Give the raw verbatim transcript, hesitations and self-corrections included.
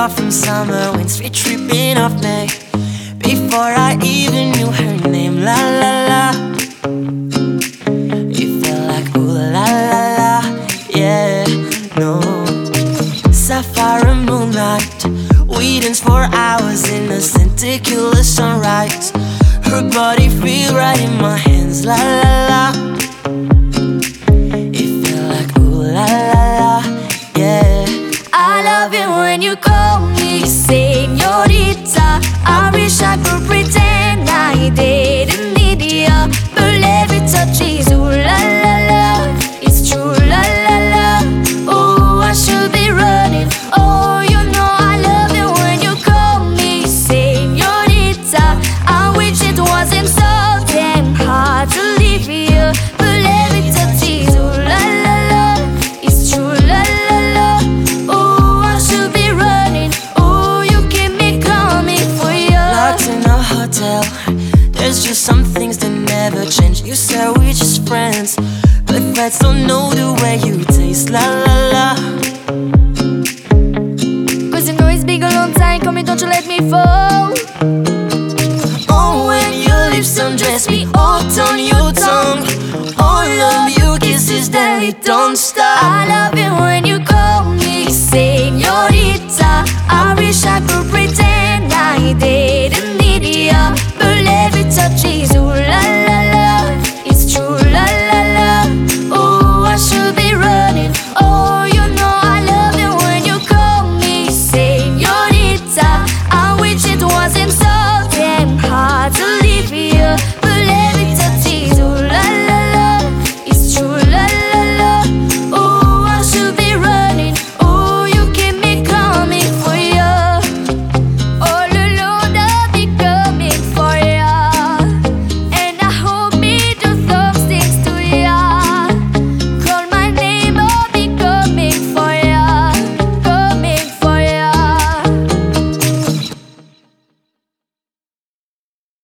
off from summer winds, straight tripping off me. Before I even knew her name, la la la. It felt like ooh la la la, yeah, no. Sapphire moonlight, we danced for hours in a tentacular sunrise. Her body feel right in my hands, la la la. It felt like ooh la la la, yeah. I love it when you call me señorita. I wish I could pretend I didn't need you, but every touch is ooh la la la. It's true la la la. Oh, I should be running. Oh, you know I love it when you call me señorita. I wish it wasn't so damn hard to leave you, but every touch is ooh la la la. It's true la la la. Oh, I should be running. Oh, you keep me coming for you. Locked in a hotel, there's just some things that never change. You said we're just friends, but vets don't know the way you taste, la la la. Cause you know it's been a long time coming, don't you let me fall. Oh, when your lips undress me, out on your tongue. All of your kisses that it don't stop. I love it when you call me señorita. I wish I could